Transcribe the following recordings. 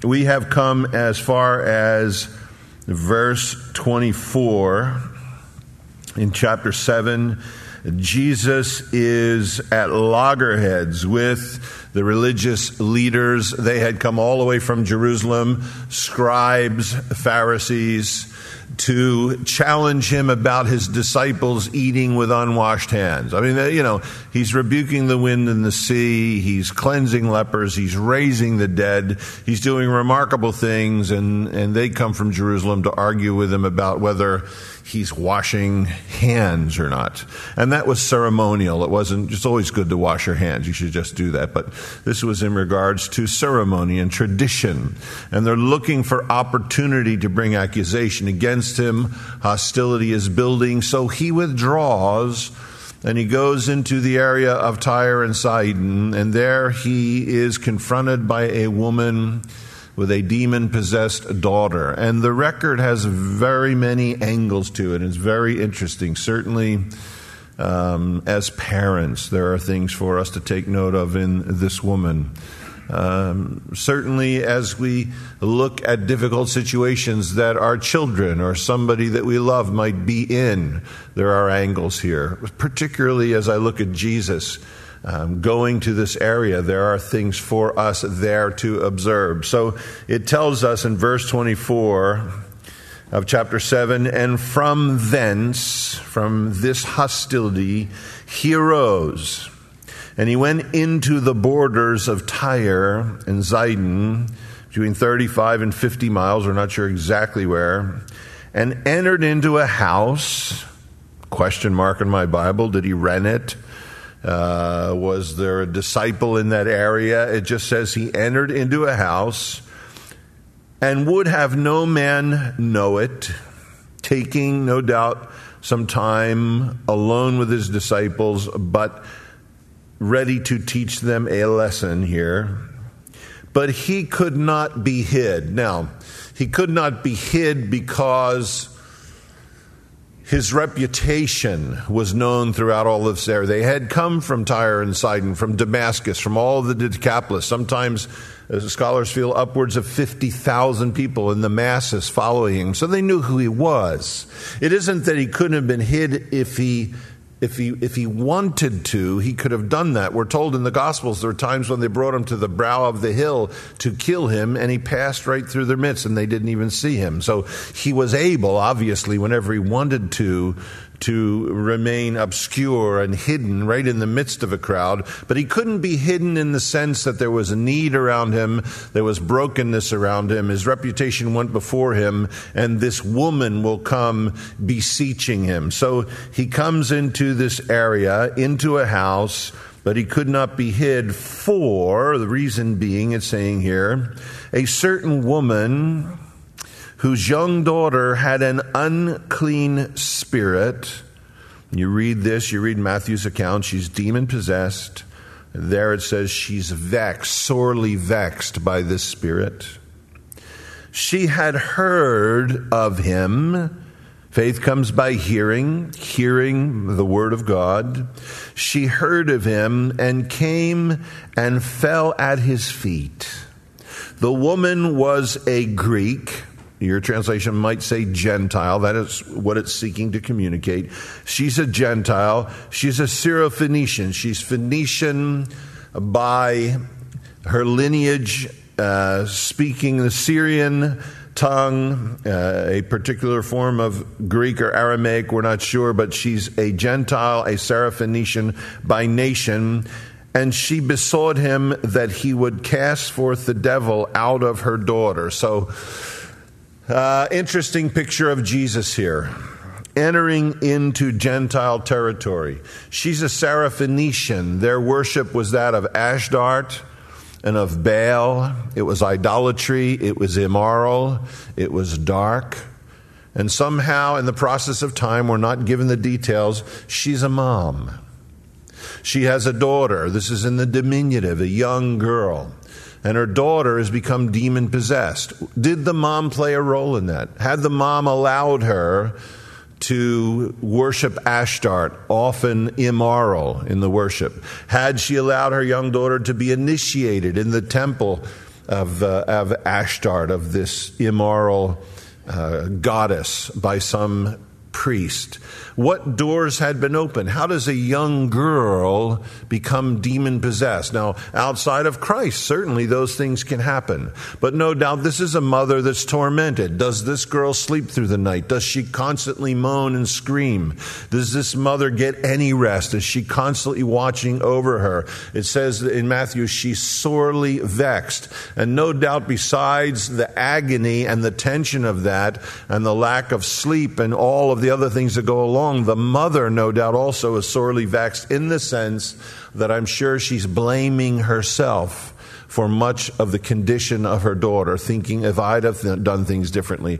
we have come as far as verse 24 in chapter 7. Jesus is at loggerheads with the religious leaders. They had come all the way from Jerusalem, scribes, Pharisees, to challenge him about his disciples eating with unwashed hands. I mean, he's rebuking the wind and the sea. He's cleansing lepers. He's raising the dead. He's doing remarkable things. And they come from Jerusalem to argue with him about whether he's washing hands or not. And that was ceremonial. It wasn't just always good to wash your hands. You should just do that. But this was in regards to ceremony and tradition. And they're looking for opportunity to bring accusation against him. Hostility is building. So he withdraws and he goes into the area of Tyre and Sidon. And there he is confronted by a woman with a demon-possessed daughter. And the record has very many angles to it. It's very interesting. Certainly, as parents, there are things for us to take note of in this woman. Certainly, as we look at difficult situations that our children or somebody that we love might be in, there are angles here. Particularly as I look at Jesus going to this area, there are things for us there to observe. So it tells us in verse 24 of chapter 7, and from thence, from this hostility, he arose, and he went into the borders of Tyre and Sidon, between 35 and 50 miles, we're not sure exactly where, and entered into a house, question mark in my Bible, did he rent it? Was there a disciple in that area? It just says he entered into a house and would have no man know it, taking, no doubt, some time alone with his disciples, but ready to teach them a lesson here. But he could not be hid. Now, he could not be hid because his reputation was known throughout all of this area. They had come from Tyre and Sidon, from Damascus, from all of the Decapolis. Sometimes, as scholars feel, upwards of 50,000 people in the masses following him. So they knew who he was. It isn't that he couldn't have been hid if he wanted to, he could have done that. We're told in the Gospels there were times when they brought him to the brow of the hill to kill him, and he passed right through their midst, and they didn't even see him. So he was able, obviously, whenever he wanted to remain obscure and hidden right in the midst of a crowd. But he couldn't be hidden in the sense that there was a need around him, there was brokenness around him, his reputation went before him, and this woman will come beseeching him. So he comes into this area, into a house, but he could not be hid, for the reason being, it's saying here, a certain woman whose young daughter had an unclean spirit. You read this, you read Matthew's account, she's demon-possessed. There it says she's vexed, sorely vexed by this spirit. She had heard of him. Faith comes by hearing the word of God. She heard of him and came and fell at his feet. The woman was a Greek. Your translation might say Gentile. That is what it's seeking to communicate. She's a Gentile. She's a Syrophoenician. She's Phoenician by her lineage, speaking the Syrian tongue, a particular form of Greek or Aramaic, we're not sure, but she's a Gentile, a Syrophoenician by nation. And she besought him that he would cast forth the devil out of her daughter. So, interesting picture of Jesus here, entering into Gentile territory. She's a Syrophoenician. Their worship was that of Ashdart and of Baal. It was idolatry. It was immoral. It was dark. And somehow, in the process of time, we're not given the details, she's a mom. She has a daughter. This is in the diminutive, a young girl. And her daughter has become demon-possessed. Did the mom play a role in that? Had the mom allowed her to worship Ashtart, often immoral in the worship? Had she allowed her young daughter to be initiated in the temple Ashtart, of this immoral goddess by some priest. What doors had been opened? How does a young girl become demon-possessed? Now, outside of Christ, certainly those things can happen. But no doubt this is a mother that's tormented. Does this girl sleep through the night? Does she constantly moan and scream? Does this mother get any rest? Is she constantly watching over her? It says in Matthew, she's sorely vexed. And no doubt besides the agony and the tension of that and the lack of sleep and all of the other things that go along, the mother, no doubt, also is sorely vexed in the sense that I'm sure she's blaming herself for much of the condition of her daughter, thinking if I'd have done things differently,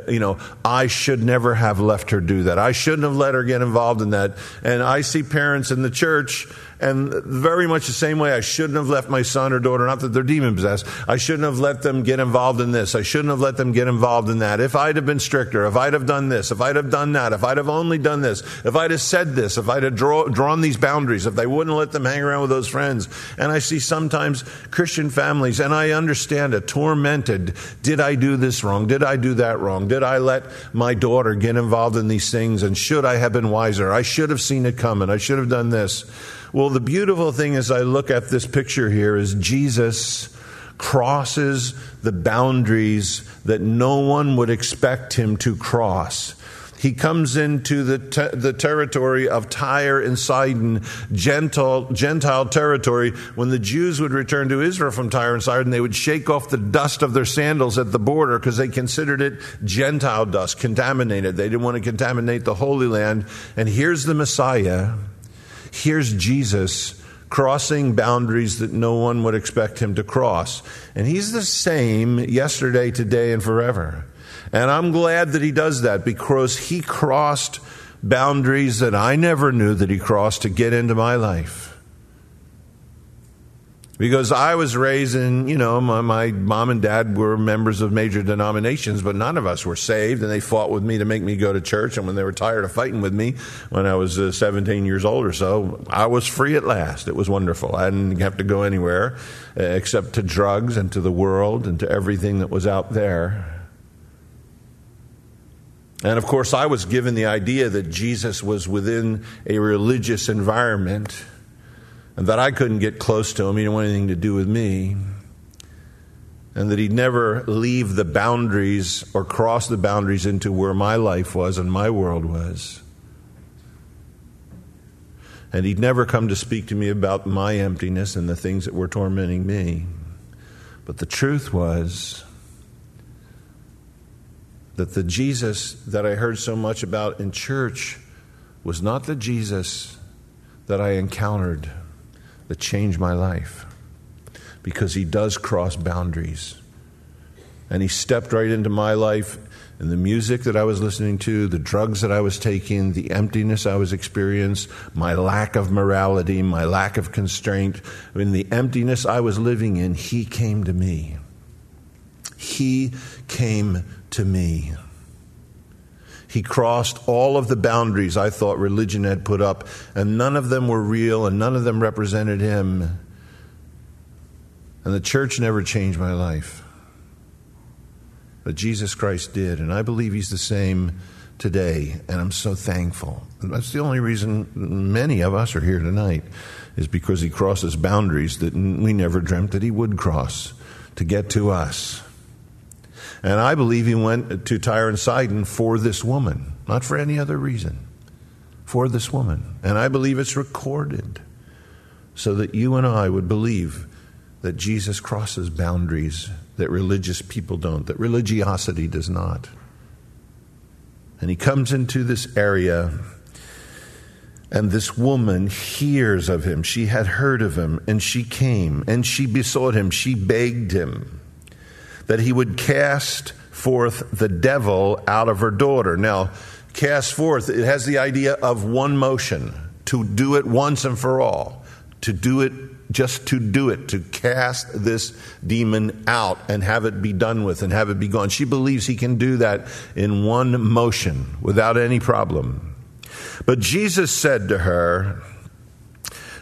I should never have left her do that. I shouldn't have let her get involved in that. And I see parents in the church, and very much the same way, I shouldn't have left my son or daughter, not that they're demon-possessed, I shouldn't have let them get involved in this. I shouldn't have let them get involved in that. If I'd have been stricter, if I'd have done this, if I'd have done that, if I'd have only done this, if I'd have said this, if I'd have drawn these boundaries, if they wouldn't let them hang around with those friends. And I see sometimes Christian families, and I understand it, tormented. Did I do this wrong? Did I do that wrong? Did I let my daughter get involved in these things? And should I have been wiser? I should have seen it coming. I should have done this. Well, the beautiful thing as I look at this picture here is Jesus crosses the boundaries that no one would expect him to cross. He comes into the territory of Tyre and Sidon, Gentile territory. When the Jews would return to Israel from Tyre and Sidon, they would shake off the dust of their sandals at the border because they considered it Gentile dust, contaminated. They didn't want to contaminate the Holy Land. And here's the Messiah. Here's Jesus crossing boundaries that no one would expect him to cross. And he's the same yesterday, today, and forever. And I'm glad that he does that because he crossed boundaries that I never knew that he crossed to get into my life. Because I was raised in, my mom and dad were members of major denominations, but none of us were saved, and they fought with me to make me go to church. And when they were tired of fighting with me, when I was 17 years old or so, I was free at last. It was wonderful. I didn't have to go anywhere except to drugs and to the world and to everything that was out there. And of course, I was given the idea that Jesus was within a religious environment and that I couldn't get close to him. He didn't want anything to do with me. And that he'd never leave the boundaries or cross the boundaries into where my life was and my world was. And he'd never come to speak to me about my emptiness and the things that were tormenting me. But the truth was that the Jesus that I heard so much about in church was not the Jesus that I encountered that changed my life, because he does cross boundaries. And he stepped right into my life, and the music that I was listening to, the drugs that I was taking, the emptiness I was experiencing, my lack of morality, my lack of constraint, in the emptiness I was living in, he came to me. He came to me. He crossed all of the boundaries I thought religion had put up, and none of them were real, and none of them represented him. And the church never changed my life. But Jesus Christ did, and I believe he's the same today, and I'm so thankful. And that's the only reason many of us are here tonight, is because he crosses boundaries that we never dreamt that he would cross to get to us. And I believe he went to Tyre and Sidon for this woman, not for any other reason, for this woman. And I believe it's recorded so that you and I would believe that Jesus crosses boundaries that religious people don't, that religiosity does not. And he comes into this area, and this woman hears of him. She had heard of him, and she came, and she besought him, she begged him that he would cast forth the devil out of her daughter. Now, cast forth, it has the idea of one motion, to do it once and for all, to do it, just to do it, to cast this demon out and have it be done with and have it be gone. She believes he can do that in one motion without any problem. But Jesus said to her,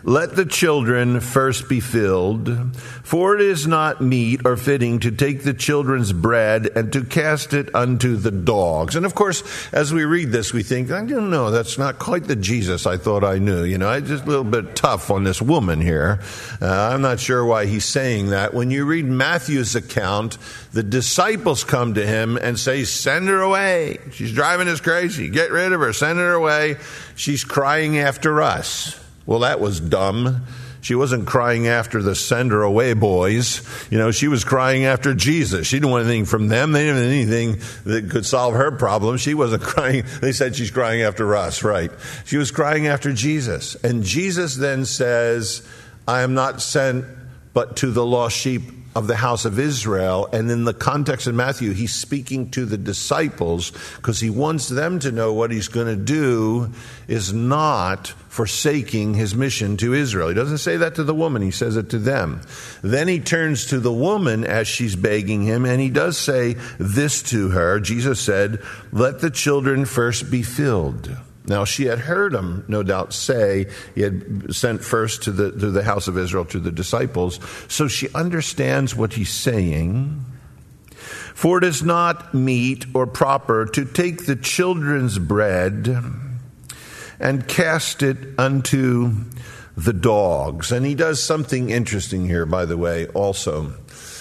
let the children first be filled, for it is not meet or fitting to take the children's bread and to cast it unto the dogs. And of course, as we read this, we think, I don't know, that's not quite the Jesus I thought I knew. I'm just a little bit tough on this woman here. I'm not sure why he's saying that. When you read Matthew's account, the disciples come to him and say, send her away. She's driving us crazy. Get rid of her. Send her away. She's crying after us. Well, that was dumb. She wasn't crying after the send her away boys. She was crying after Jesus. She didn't want anything from them. They didn't have anything that could solve her problem. She wasn't crying. They said she's crying after us, right? She was crying after Jesus. And Jesus then says, I am not sent but to the lost sheep of the house of Israel. And in the context of Matthew, he's speaking to the disciples because he wants them to know what he's going to do is not forsaking his mission to Israel. He doesn't say that to the woman, he says it to them. Then he turns to the woman as she's begging him, and he does say this to her. Jesus said, let the children first be filled. Now, she had heard him, no doubt, say he had sent first to the house of Israel, to the disciples. So she understands what he's saying. For it is not meet or proper to take the children's bread and cast it unto the dogs. And he does something interesting here, by the way, also.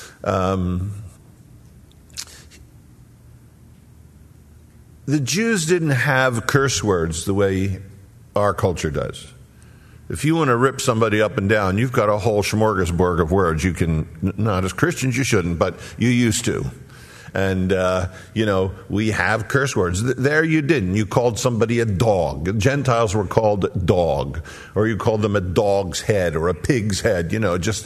The Jews didn't have curse words the way our culture does. If you want to rip somebody up and down, you've got a whole smorgasbord of words. You can, not as Christians you shouldn't, but you used to. And, we have curse words. There you didn't. You called somebody a dog. Gentiles were called dog. Or you called them a dog's head or a pig's head,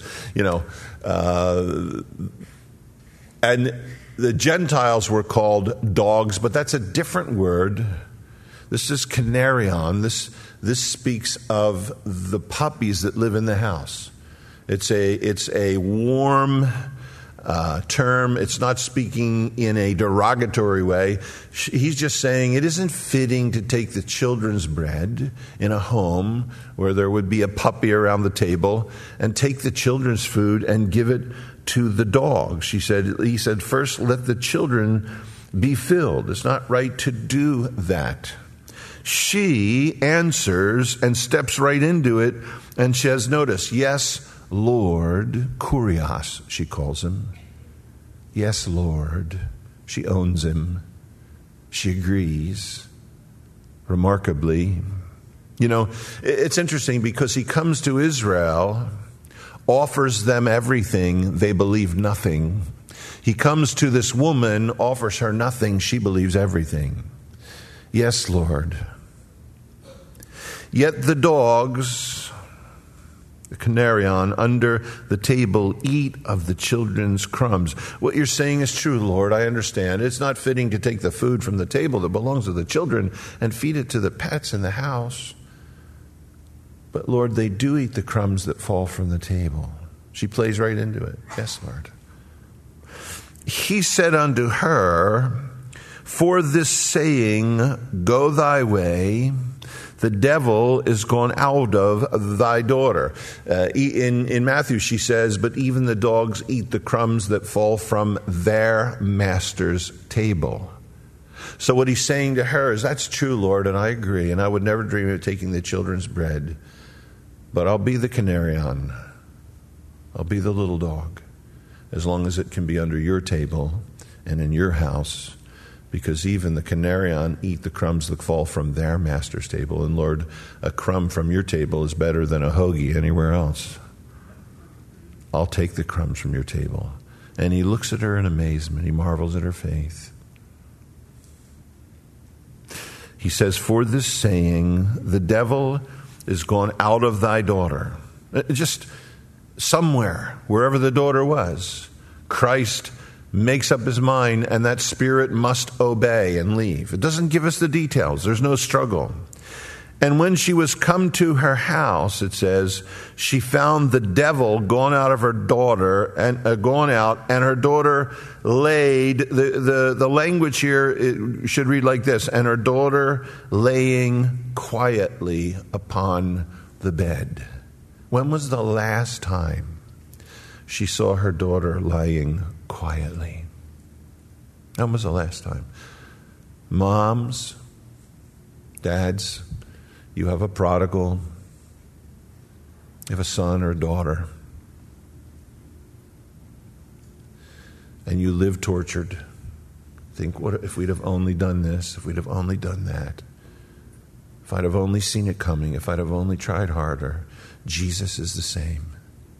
and the Gentiles were called dogs, but that's a different word. This is kanarion. This speaks of the puppies that live in the house. It's a warm term. It's not speaking in a derogatory way. He's just saying it isn't fitting to take the children's bread in a home where there would be a puppy around the table and take the children's food and give it to the dogs. He said, first let the children be filled. It's not right to do that. She answers and steps right into it, and she has notice. Yes, Lord, kurios, she calls him. Yes, Lord. She owns him. She agrees. Remarkably. It's interesting because he comes to Israel, offers them everything, they believe nothing. He comes to this woman, offers her nothing, she believes everything. Yes, Lord. Yet the dogs, the kanarion, under the table eat of the children's crumbs. What you're saying is true, Lord, I understand. It's not fitting to take the food from the table that belongs to the children and feed it to the pets in the house. But Lord, they do eat the crumbs that fall from the table. She plays right into it. Yes, Lord. He said unto her, for this saying, go thy way, the devil is gone out of thy daughter. In Matthew, she says, but even the dogs eat the crumbs that fall from their master's table. So what he's saying to her is, that's true, Lord, and I agree, and I would never dream of taking the children's bread. But I'll be the kanarion. I'll be the little dog, as long as it can be under your table and in your house, because even the kanarion eat the crumbs that fall from their master's table. And Lord, a crumb from your table is better than a hoagie anywhere else. I'll take the crumbs from your table. And he looks at her in amazement. He marvels at her faith. He says, for this saying, the devil is gone out of thy daughter. Just somewhere, wherever the daughter was, Christ makes up his mind, and that spirit must obey and leave. It doesn't give us the details. There's no struggle. And when she was come to her house, it says, she found the devil gone out of her daughter, and gone out, and her daughter laid. The language here, it should read like this: and her daughter laying quietly upon the bed. When was the last time she saw her daughter lying quietly? When was the last time? Moms, dads, you have a prodigal, you have a son or a daughter, and you live tortured. Think, what if we'd have only done this, if we'd have only done that, if I'd have only seen it coming, if I'd have only tried harder. Jesus is the same.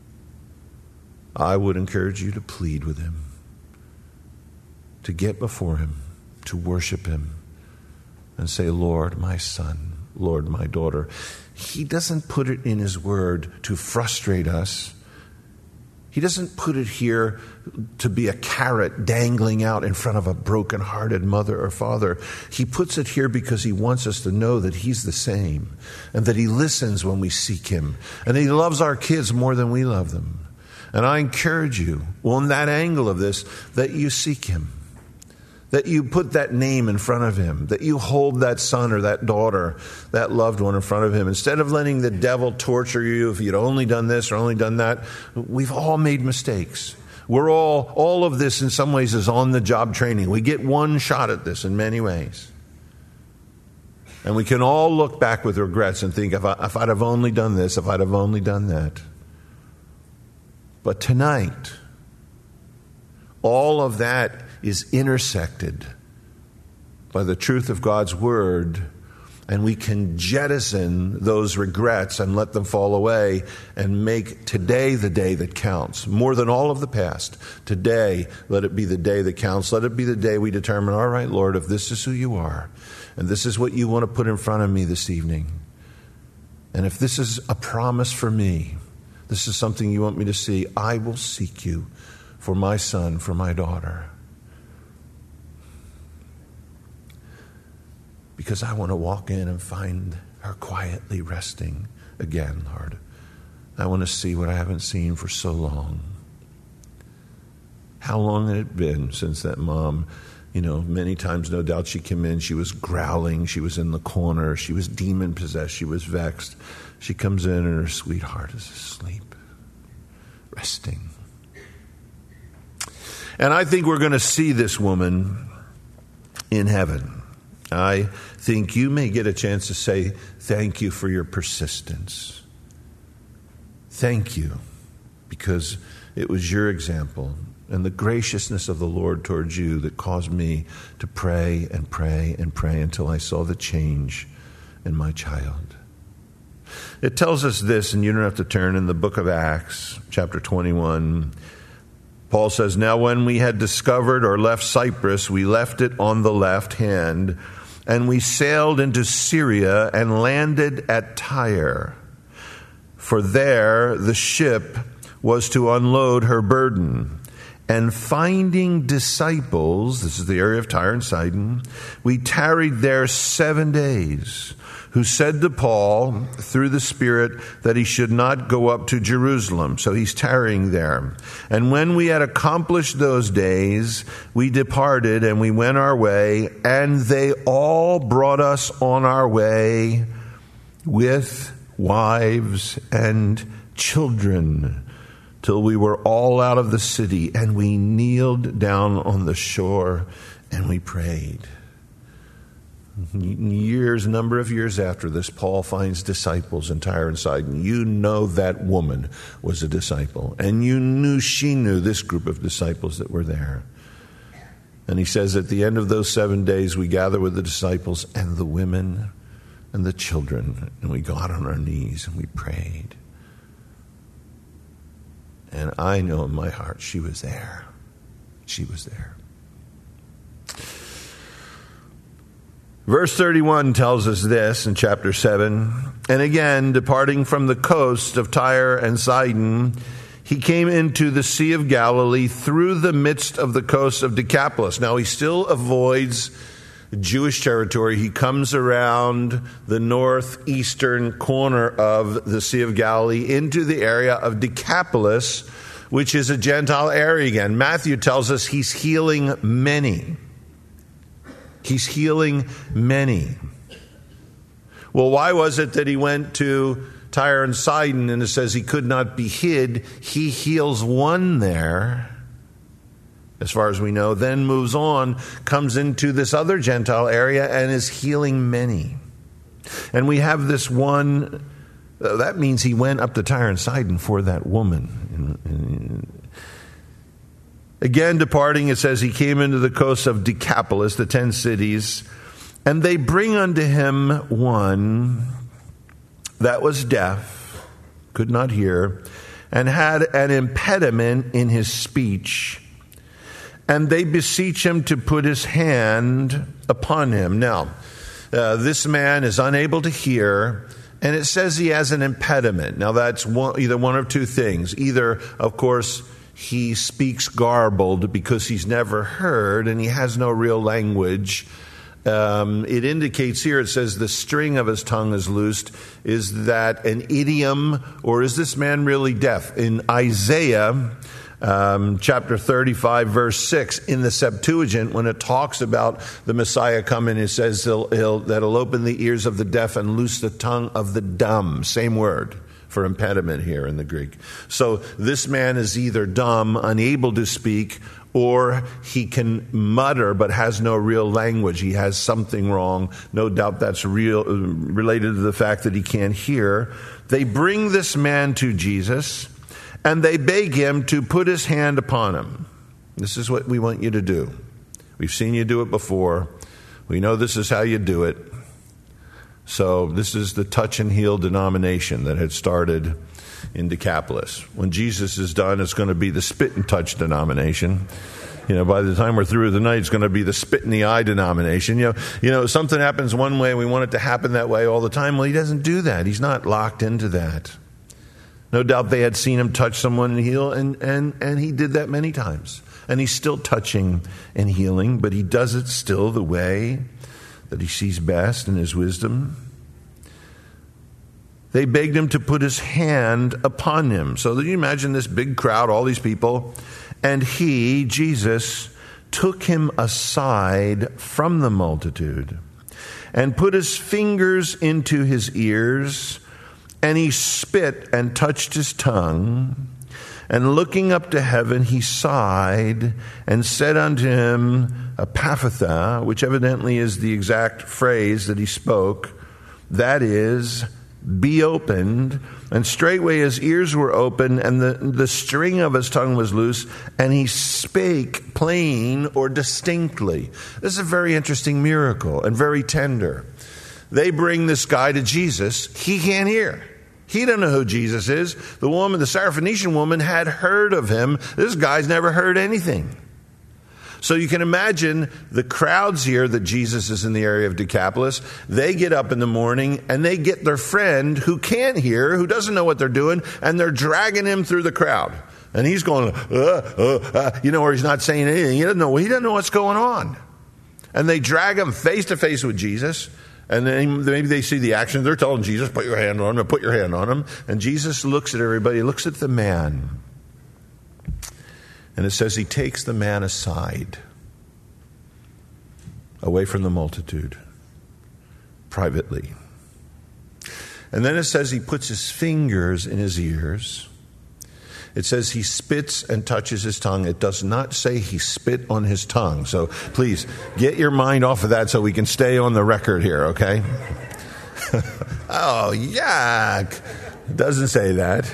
I would encourage you to plead with him, to get before him, to worship him, and say, Lord, my son, Lord, my daughter. He doesn't put it in his word to frustrate us. He doesn't put it here to be a carrot dangling out in front of a broken-hearted mother or father. He puts it here because he wants us to know that he's the same, and that he listens when we seek him, and he loves our kids more than we love them. And I encourage you, on that angle of this, that you seek him, that you put that name in front of him, that you hold that son or that daughter, that loved one in front of him. Instead of letting the devil torture you if you'd only done this or only done that. We've all made mistakes. We're all of this in some ways is on-the-job training. We get one shot at this in many ways. And we can all look back with regrets and think, if I'd have only done this, if I'd have only done that. But tonight, all of that is intersected by the truth of God's word, and we can jettison those regrets and let them fall away and make today the day that counts. More than all of the past, today, let it be the day that counts. Let it be the day we determine, all right, Lord, if this is who you are, and this is what you want to put in front of me this evening, and if this is a promise for me, this is something you want me to see, I will seek you for my son, for my daughter. Because I want to walk in and find her quietly resting again, Lord. I want to see what I haven't seen for so long. How long had it been since that mom, many times, no doubt, she came in, she was growling, she was in the corner, she was demon-possessed, she was vexed. She comes in and her sweetheart is asleep, resting. And I think we're going to see this woman in heaven. I think you may get a chance to say, thank you for your persistence. Thank you, because it was your example and the graciousness of the Lord towards you that caused me to pray and pray and pray until I saw the change in my child. It tells us this, and you don't have to turn, in the book of Acts, chapter 21. Paul says, now when we had discovered or left Cyprus, we left it on the left hand, and we sailed into Syria and landed at Tyre. For there the ship was to unload her burden. And finding disciples, this is the area of Tyre and Sidon, we tarried there 7 days, who said to Paul through the Spirit that he should not go up to Jerusalem. So he's tarrying there. And when we had accomplished those days, we departed and we went our way, and they all brought us on our way with wives and children, till we were all out of the city, and we kneeled down on the shore and we prayed. Number of years after this, Paul finds disciples in Tyre and Sidon. You know that woman was a disciple, and she knew this group of disciples that were there. And he says, at the end of those 7 days, we gather with the disciples and the women and the children, and we got on our knees and we prayed. And I know in my heart she was there. She was there. Verse 31 tells us this in chapter 7. And again, departing from the coast of Tyre and Sidon, he came into the Sea of Galilee through the midst of the coast of Decapolis. Now, he still avoids Jewish territory. He comes around the northeastern corner of the Sea of Galilee into the area of Decapolis, which is a Gentile area again. Matthew tells us he's healing many. He's healing many. Well, why was it that he went to Tyre and Sidon, and it says he could not be hid. He heals one there, as far as we know, then moves on, comes into this other Gentile area and is healing many. And we have this one, that means he went up to Tyre and Sidon for that woman. Again, departing, it says he came into the coast of Decapolis, the 10 cities, and they bring unto him one that was deaf, could not hear, and had an impediment in his speech. And they beseech him to put his hand upon him. Now, this man is unable to hear, and it says he has an impediment. Now, that's either one of two things. Either, of course, he speaks garbled because he's never heard and he has no real language. It indicates here, it says the string of his tongue is loosed. Is that an idiom, or is this man really deaf? In Isaiah chapter 35, verse 6, in the Septuagint, when it talks about the Messiah coming, it says that'll open the ears of the deaf and loose the tongue of the dumb. Same word for impediment here in the Greek. So this man is either dumb, unable to speak, or he can mutter but has no real language. He has something wrong. No doubt that's related to the fact that he can't hear. They bring this man to Jesus, and they beg him to put his hand upon him. This is what we want you to do. We've seen you do it before. We know this is how you do it. So this is the touch and heal denomination that had started in Decapolis. When Jesus is done, it's going to be the spit and touch denomination. By the time we're through the night, it's going to be the spit in the eye denomination. Something happens one way, we want it to happen that way all the time. Well, he doesn't do that. He's not locked into that. No doubt they had seen him touch someone and heal, and he did that many times. And he's still touching and healing, but he does it still the way that he sees best in his wisdom. They begged him to put his hand upon him. So you imagine this big crowd, all these people, and he, Jesus, took him aside from the multitude and put his fingers into his ears, and he spit and touched his tongue. And looking up to heaven, he sighed and said unto him, Epaphatha, which evidently is the exact phrase that he spoke, that is, be opened. And straightway his ears were open, and the string of his tongue was loose, and he spake plain or distinctly. This is a very interesting miracle and very tender. They bring this guy to Jesus. He can't hear. He doesn't know who Jesus is. The Syrophoenician woman, had heard of him. This guy's never heard anything. So you can imagine the crowds here that Jesus is in the area of Decapolis. They get up in the morning and they get their friend who can't hear, who doesn't know what they're doing, and they're dragging him through the crowd. And he's going, or he's not saying anything. He doesn't know what's going on. And they drag him face to face with Jesus. And then maybe they see the action. They're telling Jesus, put your hand on him, put your hand on him. And Jesus looks at everybody, looks at the man. And it says he takes the man aside, away from the multitude, privately. And then it says he puts his fingers in his ears. It says he spits and touches his tongue. It does not say he spit on his tongue. So please, get your mind off of that so we can stay on the record here, okay? Oh, yuck. It doesn't say that.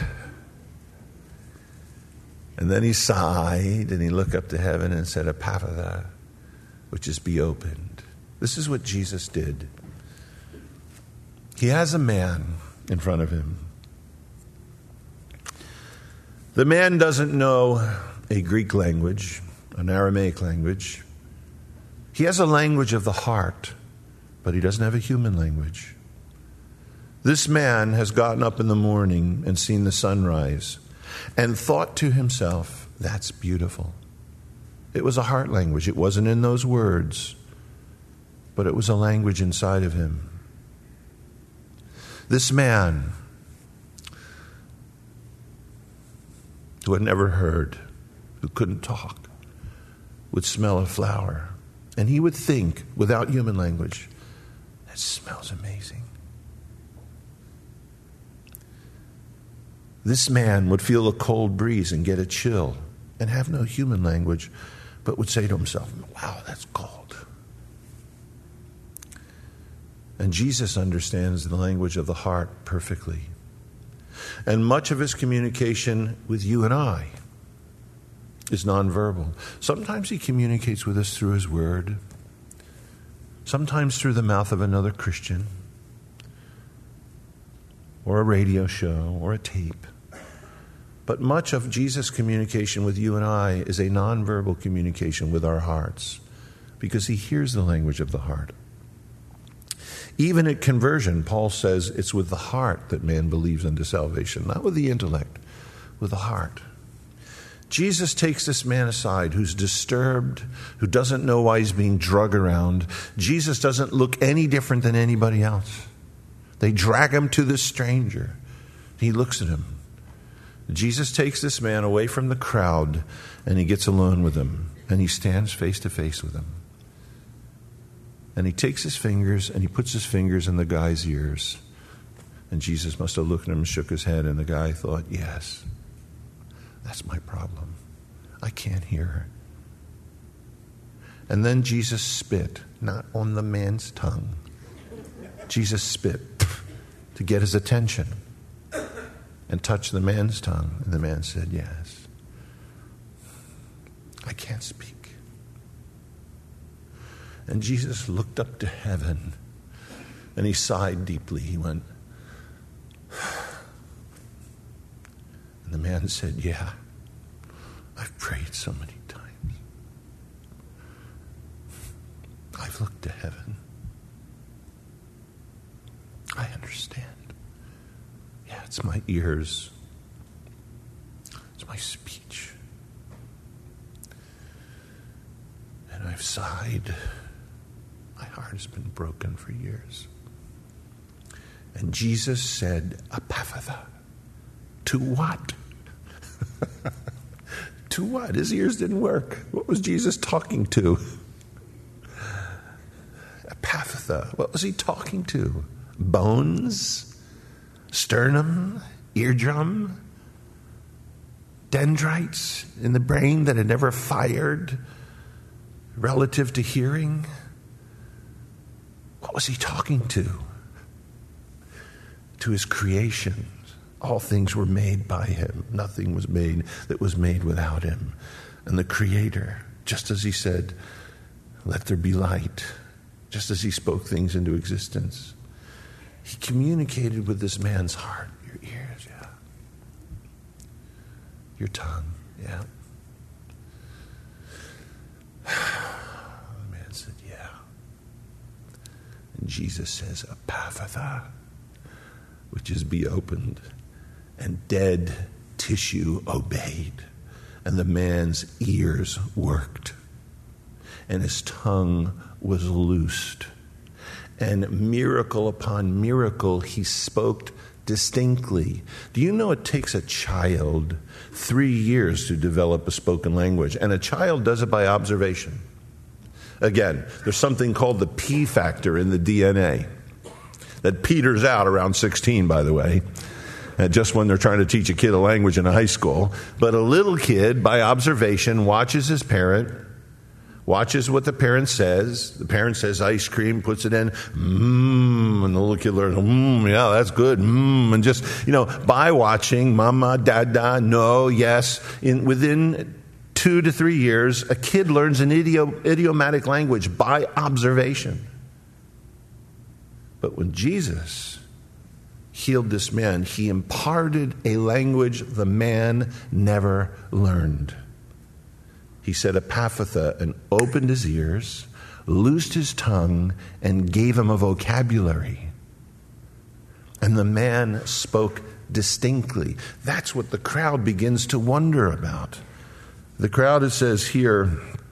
And then he sighed and he looked up to heaven and said, Epaphatha, which is be opened. This is what Jesus did. He has a man in front of him. The man doesn't know a Greek language, an Aramaic language. He has a language of the heart, but he doesn't have a human language. This man has gotten up in the morning and seen the sunrise and thought to himself, that's beautiful. It was a heart language. It wasn't in those words, but it was a language inside of him. This man who had never heard, who couldn't talk, would smell a flower. And he would think, without human language, that smells amazing. This man would feel a cold breeze and get a chill and have no human language, but would say to himself, wow, that's cold. And Jesus understands the language of the heart perfectly. And much of his communication with you and I is nonverbal. Sometimes he communicates with us through his word, sometimes through the mouth of another Christian, or a radio show, or a tape. But much of Jesus' communication with you and I is a nonverbal communication with our hearts, because he hears the language of the heart. Even at conversion, Paul says it's with the heart that man believes unto salvation, not with the intellect, with the heart. Jesus takes this man aside who's disturbed, who doesn't know why he's being drugged around. Jesus doesn't look any different than anybody else. They drag him to this stranger. He looks at him. Jesus takes this man away from the crowd, and he gets alone with him, and he stands face to face with him. And he takes his fingers, and he puts his fingers in the guy's ears. And Jesus must have looked at him and shook his head, and the guy thought, yes, that's my problem. I can't hear. And then Jesus spit, not on the man's tongue. Jesus spit to get his attention and touched the man's tongue. And the man said, yes, I can't speak. And Jesus looked up to heaven and he sighed deeply. He went, and the man said, yeah, I've prayed so many times. I've looked to heaven. I understand. Yeah, it's my ears. It's my speech. And I've sighed. My heart has been broken for years. And Jesus said, Epaphatha. To what? To what? His ears didn't work. What was Jesus talking to? Epaphatha. What was he talking to? Bones? Sternum? Eardrum? Dendrites in the brain that had never fired relative to hearing? What was he talking to? To his creation. All things were made by him. Nothing was made that was made without him. And the Creator, just as he said, let there be light, just as he spoke things into existence, he communicated with this man's heart. Your ears, yeah. Your tongue, yeah. The man said, yeah. And Jesus says, Epaphatha, which is be opened. And dead tissue obeyed. And the man's ears worked. And his tongue was loosed. And miracle upon miracle, he spoke distinctly. Do you know it takes a child 3 years to develop a spoken language? And a child does it by observation. Again, there's something called the P factor in the DNA that peters out around 16, by the way. Just when they're trying to teach a kid a language in a high school. But a little kid, by observation, watches his parent, watches what the parent says. The parent says ice cream, puts it in, and the little kid learns, yeah, that's good, and just, by watching, mama, dada, no, yes, within 2 to 3 years, a kid learns an idiomatic language by observation. But when Jesus healed this man, he imparted a language the man never learned. He said Epaphatha and opened his ears, loosed his tongue, and gave him a vocabulary. And the man spoke distinctly. That's what the crowd begins to wonder about. The crowd, it says here,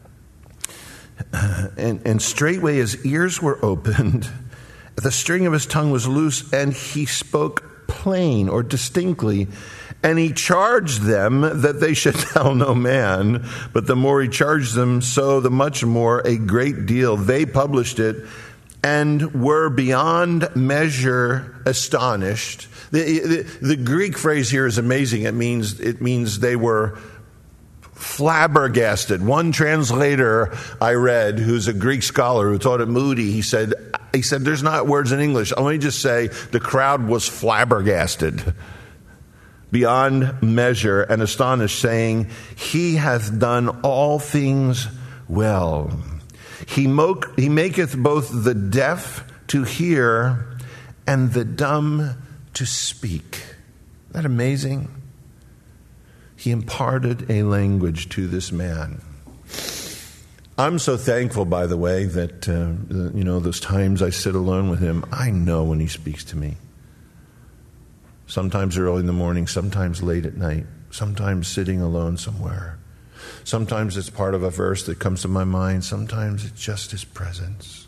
and straightway his ears were opened, the string of his tongue was loose, and he spoke plain or distinctly. And he charged them that they should tell no man. But the more he charged them, so the much more a great deal. They published it and were beyond measure astonished. The Greek phrase here is amazing. It means they were flabbergasted. One translator I read, who's a Greek scholar who taught at Moody, he said there's not words in English. Let me just say the crowd was flabbergasted, beyond measure and astonished, saying, "He hath done all things well. He maketh both the deaf to hear and the dumb to speak." Isn't that amazing? He imparted a language to this man. I'm so thankful, by the way, that, those times I sit alone with him, I know when he speaks to me. Sometimes early in the morning, sometimes late at night, sometimes sitting alone somewhere. Sometimes it's part of a verse that comes to my mind. Sometimes it's just his presence.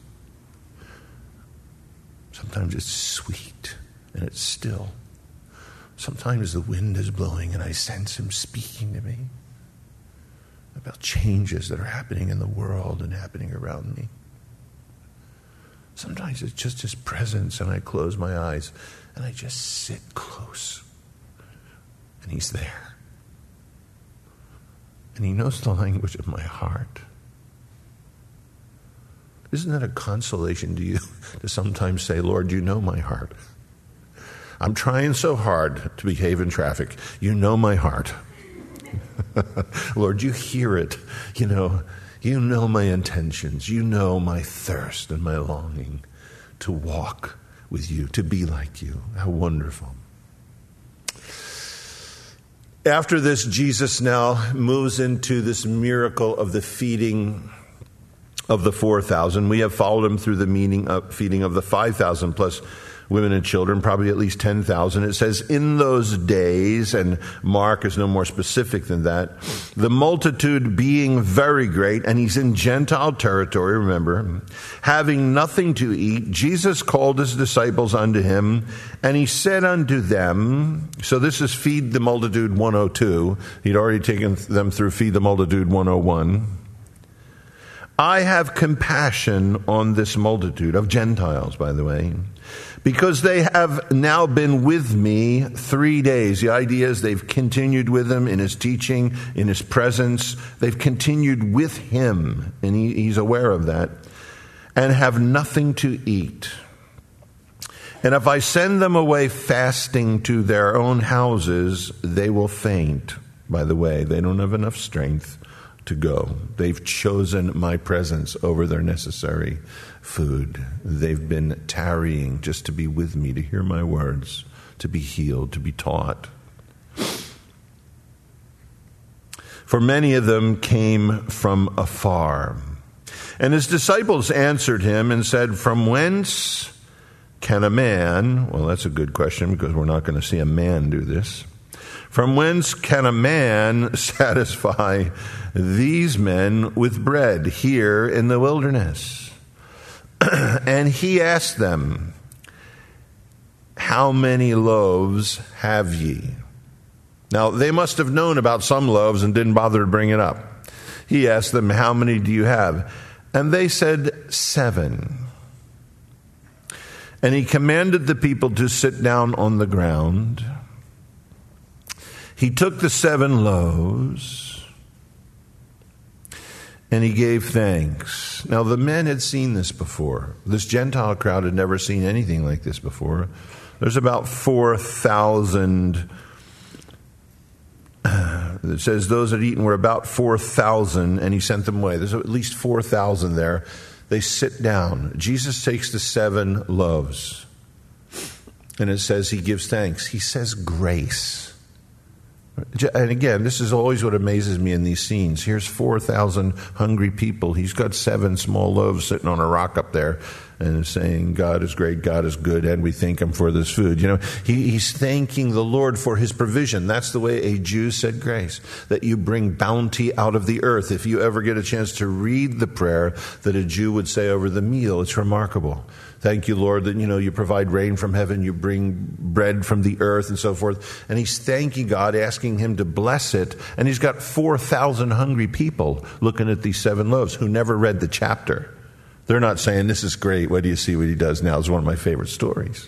Sometimes it's sweet and it's still. Sometimes the wind is blowing and I sense him speaking to me about changes that are happening in the world and happening around me. Sometimes it's just his presence and I close my eyes and I just sit close and he's there. And he knows the language of my heart. Isn't that a consolation to you to sometimes say, "Lord, you know my heart. I'm trying so hard to behave in traffic. You know my heart." Lord, you hear it. You know my intentions. You know my thirst and my longing to walk with you, to be like you. How wonderful. After this, Jesus now moves into this miracle of the feeding of the 4,000. We have followed him through the feeding of the 5,000 plus women and children, probably at least 10,000. It says, in those days, and Mark is no more specific than that, the multitude being very great, and he's in Gentile territory, remember, having nothing to eat, Jesus called his disciples unto him, and he said unto them, so this is Feed the Multitude 102. He'd already taken them through Feed the Multitude 101. I have compassion on this multitude, of Gentiles, by the way, because they have now been with me 3 days. The idea is they've continued with him in his teaching, in his presence. They've continued with him, and he's aware of that, and have nothing to eat. And if I send them away fasting to their own houses, they will faint. By the way, they don't have enough strength to go. They've chosen my presence over their necessary food. They've been tarrying just to be with me, to hear my words, to be healed, to be taught. For many of them came from afar. And his disciples answered him and said, from whence can a man, well, that's a good question because we're not going to see a man do this. From whence can a man satisfy these men with bread here in the wilderness? And he asked them, how many loaves have ye? Now, they must have known about some loaves and didn't bother to bring it up. He asked them, how many do you have? And they said, 7. And he commanded the people to sit down on the ground. He took the 7 loaves, and he gave thanks. Now, the men had seen this before. This Gentile crowd had never seen anything like this before. There's about 4,000. It says those that had eaten were about 4,000, and he sent them away. There's at least 4,000 there. They sit down. Jesus takes the 7 loaves, and it says he gives thanks. He says grace. And again, this is always what amazes me in these scenes. Here's 4,000 hungry people. He's got 7 small loaves sitting on a rock up there and is saying, God is great, God is good, and we thank him for this food. You know, he's thanking the Lord for his provision. That's the way a Jew said grace, that you bring bounty out of the earth. If you ever get a chance to read the prayer that a Jew would say over the meal, it's remarkable. Thank you, Lord, that, you provide rain from heaven, you bring bread from the earth and so forth. And he's thanking God, asking him to bless it. And he's got 4,000 hungry people looking at these 7 loaves who never read the chapter. They're not saying, this is great, what do you see what he does now? It's one of my favorite stories.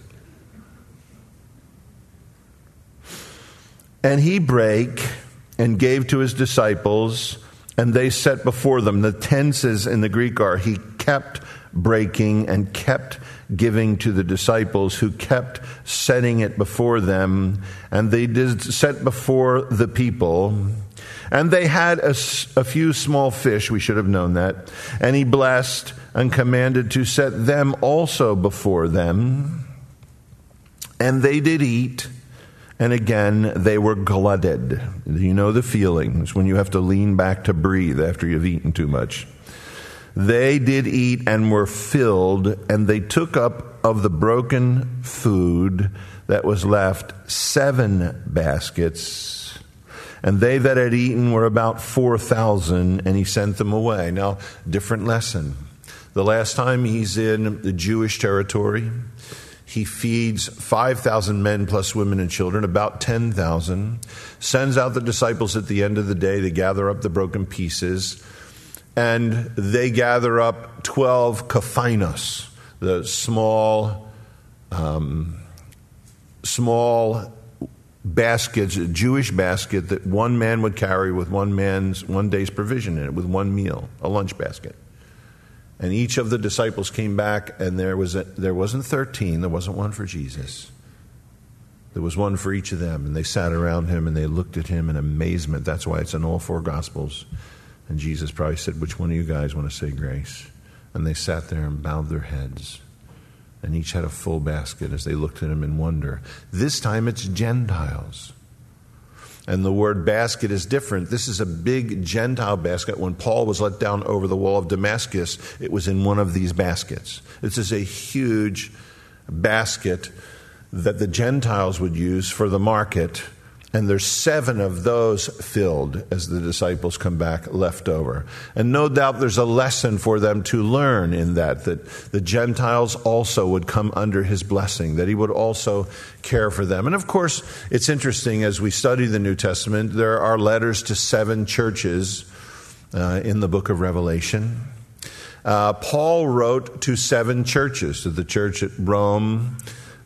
And he brake and gave to his disciples, and they set before them. The tenses in the Greek are, he kept breaking and kept giving to the disciples, who kept setting it before them, and they did set before the people. And they had a few small fish, we should have known that, and he blessed and commanded to set them also before them. And they did eat, and again they were glutted. You know the feelings when you have to lean back to breathe after you've eaten too much. They did eat and were filled, and they took up of the broken food that was left 7 baskets. And they that had eaten were about 4,000, and he sent them away. Now, different lesson. The last time he's in the Jewish territory, he feeds 5,000 men plus women and children, about 10,000, sends out the disciples at the end of the day to gather up the broken pieces, and they gather up 12 kophinos, the small baskets, a Jewish basket that one man would carry with one day's provision in it, with one meal, a lunch basket. And each of the disciples came back, and there wasn't 13, there wasn't one for Jesus. There was one for each of them, and they sat around him and they looked at him in amazement. That's why it's in all 4 Gospels. And Jesus probably said, which one of you guys want to say grace? And they sat there and bowed their heads. And each had a full basket as they looked at him in wonder. This time it's Gentiles. And the word basket is different. This is a big Gentile basket. When Paul was let down over the wall of Damascus, it was in one of these baskets. This is a huge basket that the Gentiles would use for the market. And there's 7 of those filled as the disciples come back, left over. And no doubt there's a lesson for them to learn in that the Gentiles also would come under his blessing, that he would also care for them. And of course, it's interesting as we study the New Testament, there are letters to 7 churches in the book of Revelation. Paul wrote to 7 churches, to the church at Rome,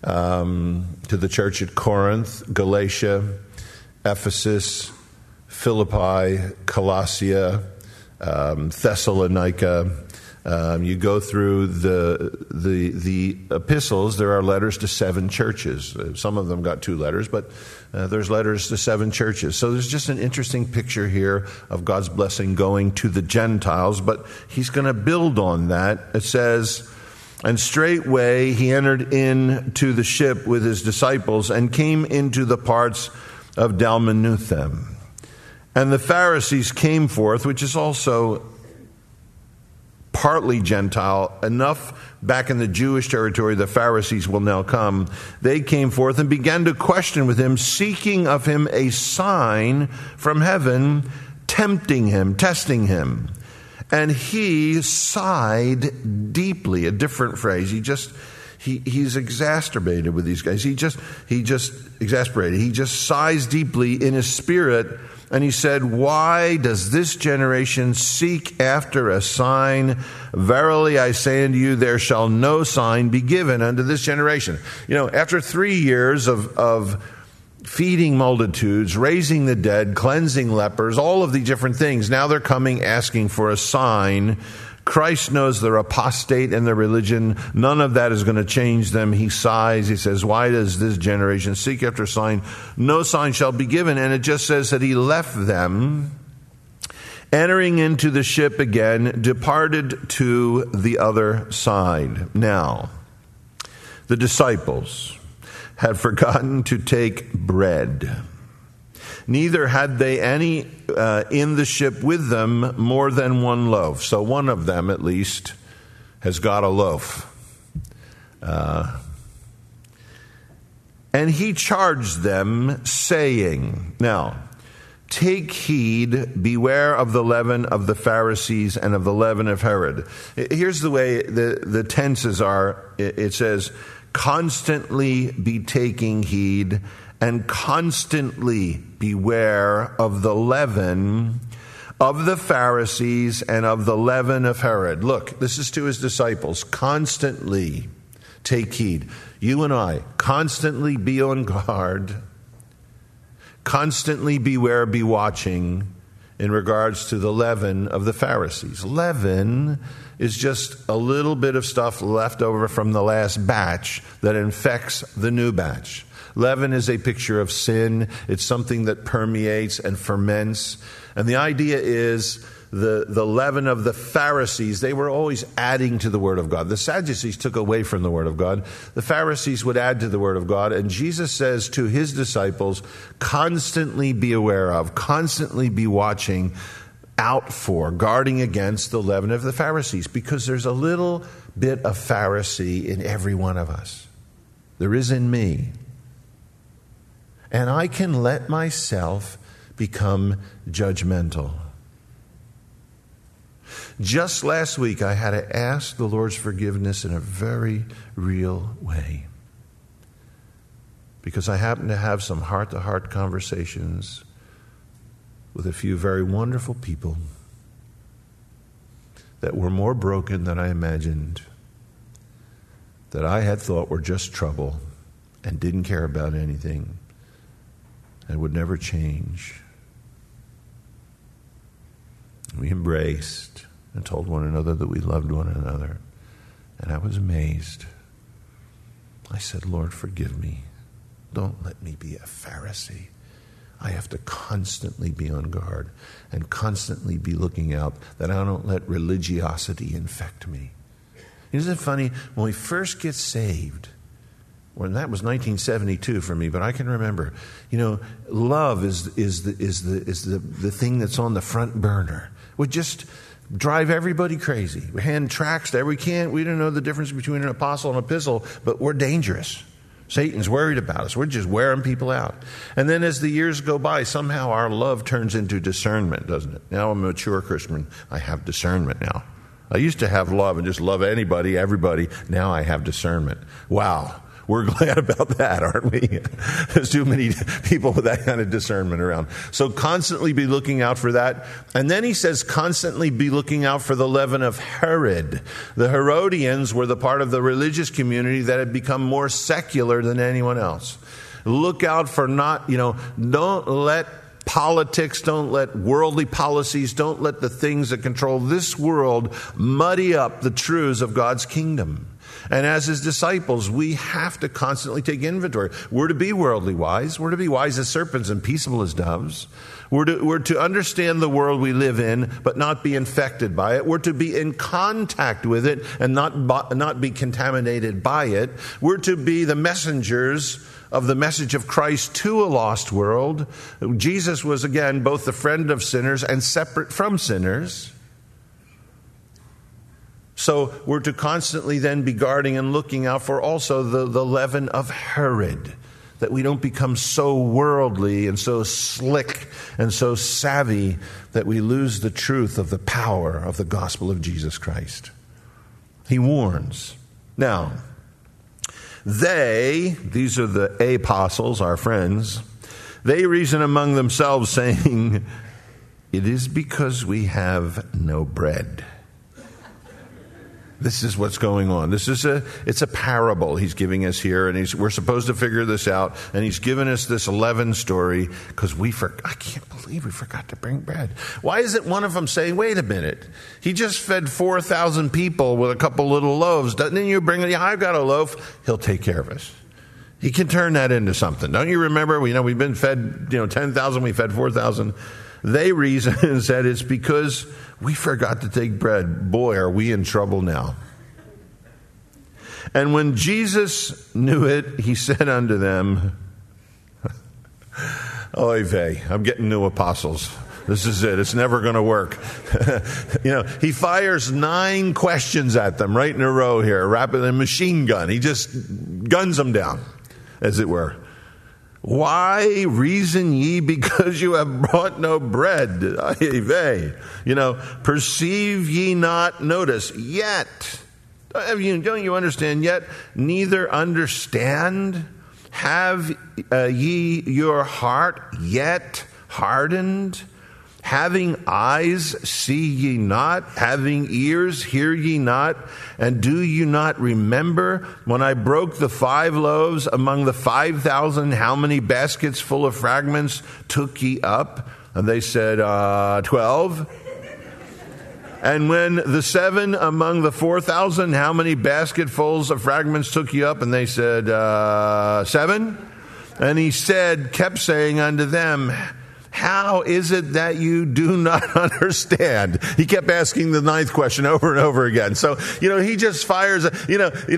to the church at Corinth, Galatia, Ephesus, Philippi, Colossia, Thessalonica. You go through the epistles, there are letters to 7 churches. Some of them got 2 letters, but there's letters to 7 churches. So there's just an interesting picture here of God's blessing going to the Gentiles, but he's going to build on that. It says, and straightway he entered into the ship with his disciples and came into the parts of Dalmanutha. And the Pharisees came forth, which is also partly Gentile, enough back in the Jewish territory, the Pharisees will now come. They came forth and began to question with him, seeking of him a sign from heaven, tempting him, testing him. And he sighed deeply, a different phrase. He's exacerbated with these guys. He just exasperated. He just sighs deeply in his spirit. And he said, why does this generation seek after a sign? Verily I say unto you, there shall no sign be given unto this generation. You know, after 3 years of feeding multitudes, raising the dead, cleansing lepers, all of the different things, now they're coming asking for a sign. Christ knows they're apostate in their religion. None of that is going to change them. He sighs. He says, why does this generation seek after a sign? No sign shall be given. And it just says that he left them, entering into the ship again, departed to the other side. Now, the disciples had forgotten to take bread. Neither had they any in the ship with them more than 1 loaf. So one of them, at least, has got a loaf. And he charged them, saying, now, take heed, beware of the leaven of the Pharisees and of the leaven of Herod. Here's the way the tenses are. It says, constantly be taking heed and constantly beware of the leaven of the Pharisees and of the leaven of Herod. Look, this is to his disciples. Constantly take heed. You and I, constantly be on guard. Constantly beware, be watching in regards to the leaven of the Pharisees. Leaven is just a little bit of stuff left over from the last batch that infects the new batch. Leaven is a picture of sin. It's something that permeates and ferments. And the idea is the leaven of the Pharisees, they were always adding to the Word of God. The Sadducees took away from the Word of God. The Pharisees would add to the Word of God. And Jesus says to his disciples, constantly be aware of, constantly be watching out for, guarding against the leaven of the Pharisees, because there's a little bit of Pharisee in every one of us. There is in me. And I can let myself become judgmental. Just last week, I had to ask the Lord's forgiveness in a very real way, because I happened to have some heart-to-heart conversations with a few very wonderful people that were more broken than I imagined, that I had thought were just trouble and didn't care about anything and would never change. We embraced and told one another that we loved one another. And I was amazed. I said, Lord, forgive me. Don't let me be a Pharisee. I have to constantly be on guard and constantly be looking out that I don't let religiosity infect me. Isn't it funny? When we first get saved, well, that was 1972 for me, but I can remember, love is the thing that's on the front burner. We just drive everybody crazy. We hand tracts to we don't know the difference between an apostle and an epistle, but we're dangerous. Satan's worried about us. We're just wearing people out. And then as the years go by, somehow our love turns into discernment, doesn't it? Now I'm a mature Christian. I have discernment now. I used to have love and just love anybody, everybody. Now I have discernment. Wow. We're glad about that, aren't we? There's too many people with that kind of discernment around. So constantly be looking out for that. And then he says constantly be looking out for the leaven of Herod. The Herodians were the part of the religious community that had become more secular than anyone else. Look out for don't let politics, don't let worldly policies, don't let the things that control this world muddy up the truths of God's kingdom. And as his disciples, we have to constantly take inventory. We're to be worldly wise. We're to be wise as serpents and peaceable as doves. We're to understand the world we live in, but not be infected by it. We're to be in contact with it and not be contaminated by it. We're to be the messengers of the message of Christ to a lost world. Jesus was, again, both the friend of sinners and separate from sinners. So we're to constantly then be guarding and looking out for also the leaven of Herod, that we don't become so worldly and so slick and so savvy that we lose the truth of the power of the gospel of Jesus Christ. He warns. Now, these are the apostles, our friends, they reason among themselves saying, it is because we have no bread. This is what's going on. It's a parable he's giving us here, and we're supposed to figure this out. And he's given us this leaven story because I can't believe we forgot to bring bread. Why isn't one of them saying, wait a minute, he just fed 4,000 people with a couple little loaves. Doesn't you bring it? Yeah, I've got a loaf. He'll take care of us. He can turn that into something. Don't you remember? We've been fed, 10,000. We fed 4,000. They reasoned and said it's because we forgot to take bread. Boy, are we in trouble now. And when Jesus knew it, he said unto them, oy vey, I'm getting new apostles. This is it. It's never going to work. He fires 9 questions at them right in a row here, rapidly, machine gun. He just guns them down, as it were. Why reason ye because you have brought no bread? Perceive ye not, notice, yet. Don't you understand yet? Neither understand. Have ye your heart yet hardened? Having eyes, see ye not? Having ears, hear ye not? And do you not remember when I broke the 5 loaves among the 5,000, how many baskets full of fragments took ye up? And they said, 12. And when the 7 among the 4,000, how many basketfuls of fragments took ye up? And they said, 7. And he kept saying unto them, how is it that you do not understand? He kept asking the 9th question over and over again. So, he just fires, this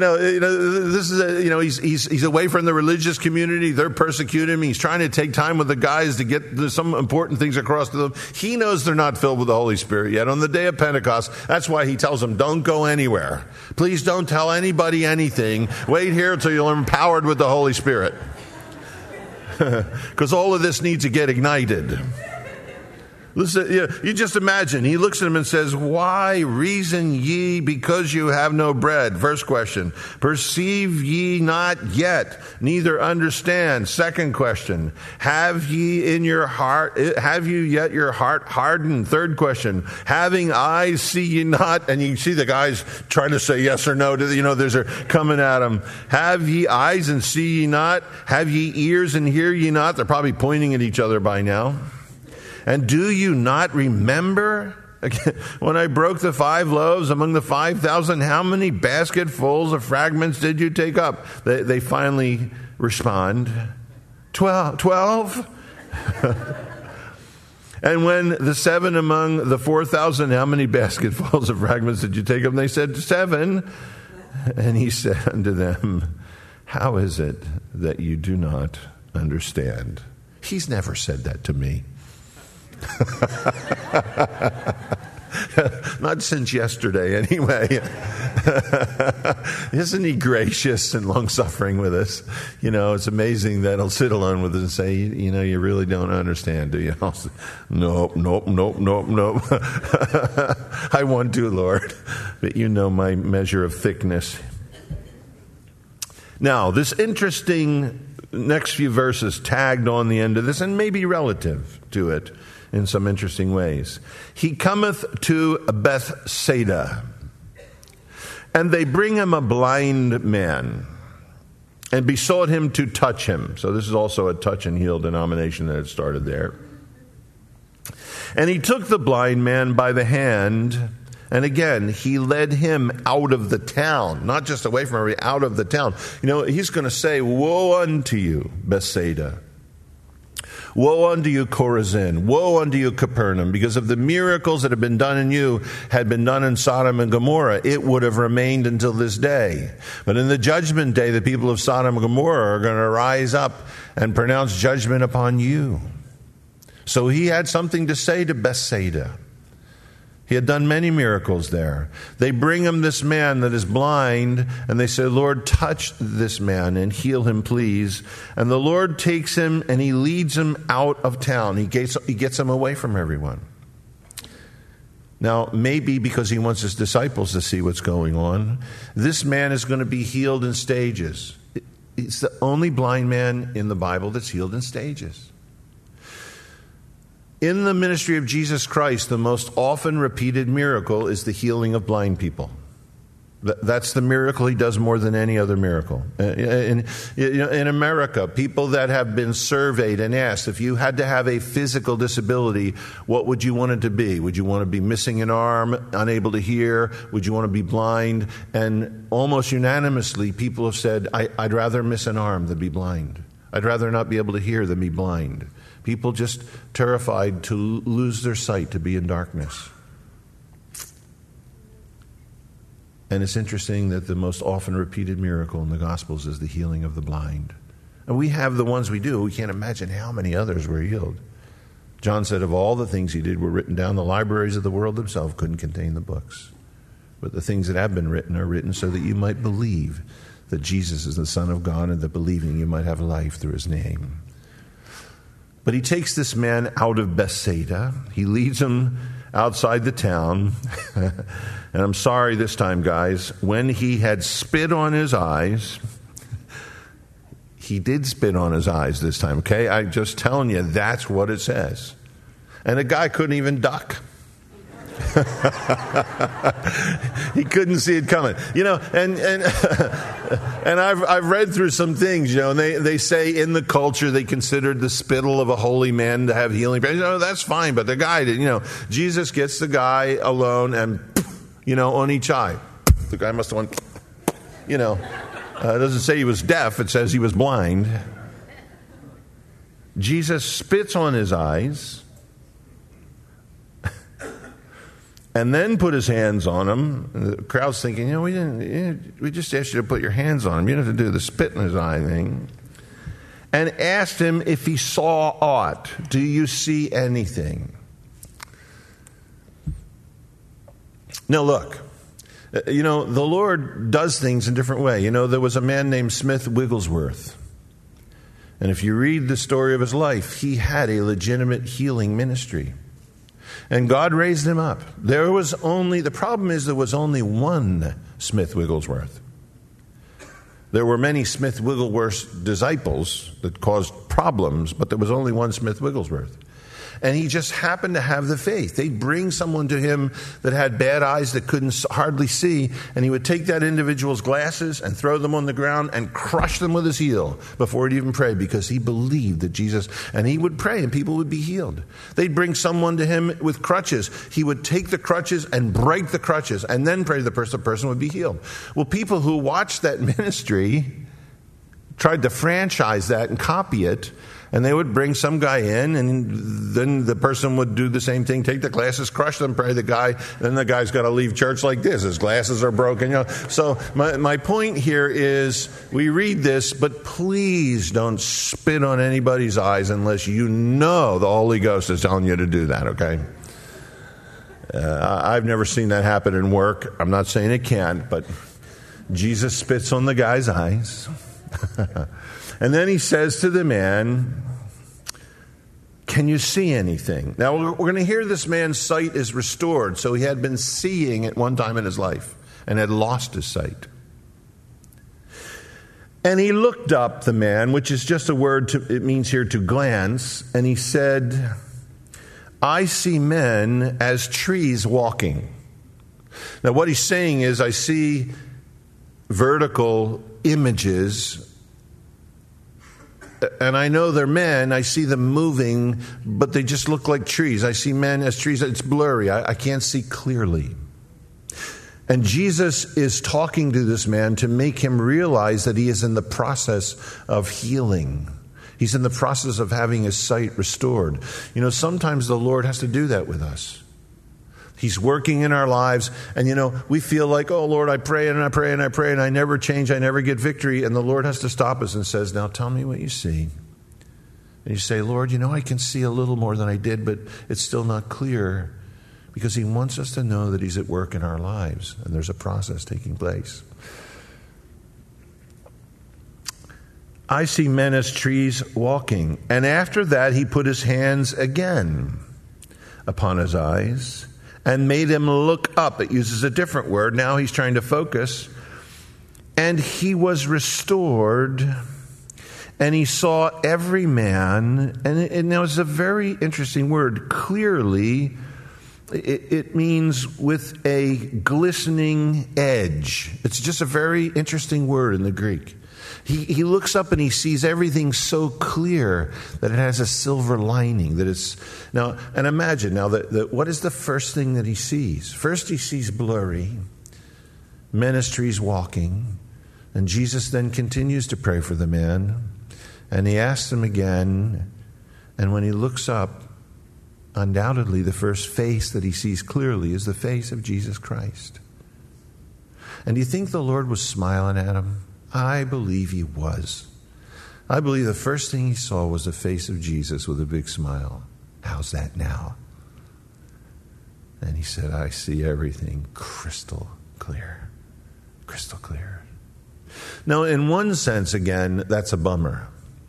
is, he's away from the religious community. They're persecuting him. He's trying to take time with the guys to get some important things across to them. He knows they're not filled with the Holy Spirit yet. On the day of Pentecost, that's why he tells them, don't go anywhere. Please don't tell anybody anything. Wait here until you're empowered with the Holy Spirit. Because all of this needs to get ignited. Listen, you just imagine. He looks at him and says, why reason ye because you have no bread? First question. Perceive ye not yet, neither understand? Second question. Have you yet your heart hardened? Third question. Having eyes, see ye not? And you see the guys trying to say yes or no. There's a coming at him. Have ye eyes and see ye not? Have ye ears and hear ye not? They're probably pointing at each other by now. And do you not remember when I broke the 5 loaves among the 5,000? How many basketfuls of fragments did you take up? They finally respond, 12. And when the 7 among the 4,000, how many basketfuls of fragments did you take up? And they said, 7. And he said unto them, how is it that you do not understand? He's never said that to me. Not since yesterday, anyway. Isn't he gracious and long-suffering with us? It's amazing that he'll sit alone with us and say, you really don't understand, do you? Nope. I want to, Lord, but you know my measure of thickness. Now, this interesting next few verses tagged on the end of this, and maybe relative to it, in some interesting ways. He cometh to Bethsaida, and they bring him a blind man, and besought him to touch him. So this is also a touch and heal denomination that had started there. And he took the blind man by the hand, and again, he led him out of the town, not just away from her, out of the town. He's going to say, woe unto you, Bethsaida. Woe unto you, Chorazin. Woe unto you, Capernaum. Because if the miracles that have been done in you had been done in Sodom and Gomorrah, it would have remained until this day. But in the judgment day, the people of Sodom and Gomorrah are going to rise up and pronounce judgment upon you. So he had something to say to Bethsaida. He had done many miracles there. They bring him this man that is blind, and they say, Lord, touch this man and heal him, please. And the Lord takes him and he leads him out of town. He gets him away from everyone. Now, maybe because he wants his disciples to see what's going on, this man is going to be healed in stages. It's the only blind man in the Bible that's healed in stages. In the ministry of Jesus Christ, the most often repeated miracle is the healing of blind people. That's the miracle he does more than any other miracle. In America, people that have been surveyed and asked, if you had to have a physical disability, what would you want it to be? Would you want to be missing an arm, unable to hear? Would you want to be blind? And almost unanimously, people have said, I'd rather miss an arm than be blind. I'd rather not be able to hear than be blind. People just terrified to lose their sight, to be in darkness. And it's interesting that the most often repeated miracle in the Gospels is the healing of the blind. And we have the ones we do. We can't imagine how many others were healed. John said of all the things he did were written down. The libraries of the world themselves couldn't contain the books. But the things that have been written are written so that you might believe that Jesus is the Son of God, and that believing you might have life through his name. But he takes this man out of Bethsaida. He leads him outside the town. And I'm sorry this time, guys. When he had spit on his eyes, he did spit on his eyes this time, okay? I'm just telling you, that's what it says. And the guy couldn't even duck. He couldn't see it coming, and and I've read through some things, and they say in the culture they considered the spittle of a holy man to have healing. That's fine, but the guy did. Jesus gets the guy alone and on each eye. The guy must have went. It doesn't say he was deaf; it says he was blind. Jesus spits on his eyes. And then put his hands on him. And the crowd's thinking, we just asked you to put your hands on him. You don't have to do the spit in his eye thing. And asked him if he saw aught. Do you see anything? Now look, the Lord does things in a different way. There was a man named Smith Wigglesworth. And if you read the story of his life, he had a legitimate healing ministry. And God raised him up. The problem is there was only one Smith Wigglesworth. There were many Smith Wigglesworth disciples that caused problems, but there was only one Smith Wigglesworth. And he just happened to have the faith. They'd bring someone to him that had bad eyes that couldn't hardly see, and he would take that individual's glasses and throw them on the ground and crush them with his heel before he'd even pray, because he believed that Jesus, and he would pray and people would be healed. They'd bring someone to him with crutches. He would take the crutches and break the crutches and then pray to the person would be healed. Well, people who watched that ministry tried to franchise that and copy it. And they would bring some guy in, and then the person would do the same thing, take the glasses, crush them, pray the guy, then the guy's got to leave church like this. His glasses are broken. So my point here is, we read this, but please don't spit on anybody's eyes unless the Holy Ghost is telling you to do that, okay? I've never seen that happen in work. I'm not saying it can't, but Jesus spits on the guy's eyes. And then he says to the man, can you see anything? Now, we're going to hear this man's sight is restored. So he had been seeing at one time in his life and had lost his sight. And he looked up, the man, which is just a word, it means here to glance. And he said, I see men as trees walking. Now, what he's saying is, I see vertical images, and I know they're men. I see them moving, but they just look like trees. I see men as trees. It's blurry. I can't see clearly. And Jesus is talking to this man to make him realize that he is in the process of healing. He's in the process of having his sight restored. Sometimes the Lord has to do that with us. He's working in our lives, and we feel like, oh Lord, I pray and I pray and I pray and I never change, I never get victory. And the Lord has to stop us and says, now tell me what you see. And you say, Lord, I can see a little more than I did, but it's still not clear, because he wants us to know that he's at work in our lives and there's a process taking place. I see men as trees walking. And after that, he put his hands again upon his eyes and made him look up. It uses a different word. Now he's trying to focus. And he was restored, and he saw every man. And now it's a very interesting word. Clearly, it means with a glistening edge. It's just a very interesting word in the Greek. He looks up and he sees everything so clear that it has a silver lining. That it's now, and imagine now that what is the first thing that he sees? First, he sees blurry ministries walking, and Jesus then continues to pray for the man, and he asks him again, and when he looks up, undoubtedly the first face that he sees clearly is the face of Jesus Christ. And do you think the Lord was smiling at him? I believe he was. I believe the first thing he saw was the face of Jesus with a big smile. How's that now? And he said, I see everything crystal clear. Crystal clear. Now, in one sense, again, that's a bummer,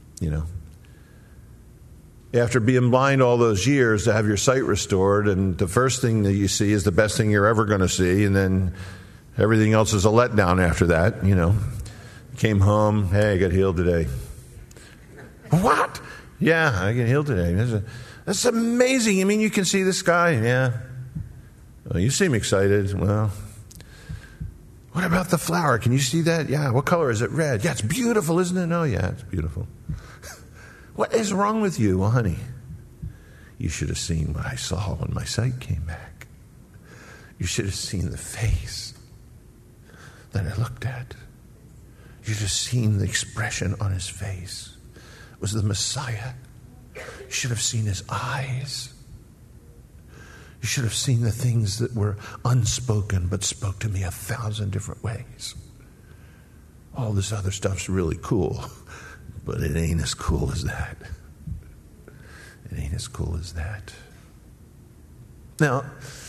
After being blind all those years, to have your sight restored, and the first thing that you see is the best thing you're ever going to see, and then everything else is a letdown after that, Came home, hey, I got healed today. What? Yeah, I got healed today. That's amazing. I mean, you can see the sky. Yeah. Well, you seem excited. Well, what about the flower? Can you see that? Yeah. What color is it? Red. Yeah, it's beautiful, isn't it? Oh, yeah, it's beautiful. What is wrong with you? Well, honey, you should have seen what I saw when my sight came back. You should have seen the face that I looked at. You should have seen the expression on his face. It was the Messiah. You should have seen his eyes. You should have seen the things that were unspoken but spoke to me 1,000 different ways. All this other stuff's really cool, but it ain't as cool as that. It ain't as cool as that. Now,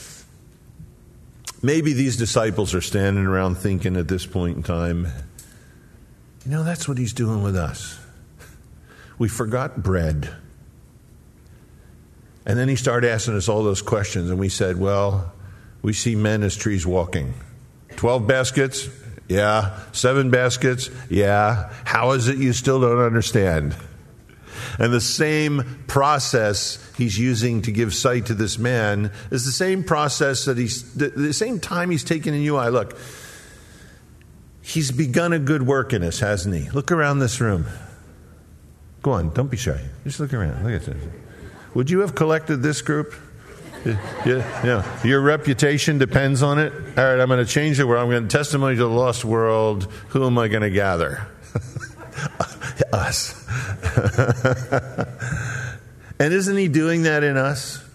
maybe these disciples are standing around thinking at this point in time, that's what he's doing with us. We forgot bread. And then he started asking us all those questions, and we said, well, we see men as trees walking. 12 baskets? Yeah. 7 baskets? Yeah. How is it you still don't understand? And the same process he's using to give sight to this man is the same process that the same time he's taken in you. Look, he's begun a good work in us, hasn't he? Look around this room. Go on, don't be shy. Just look around. Look at this. Would you have collected this group? Yeah. Your reputation depends on it. All right, I'm going to change it where I'm going to testimony to the lost world. Who am I going to gather? Us. And isn't he doing that in us?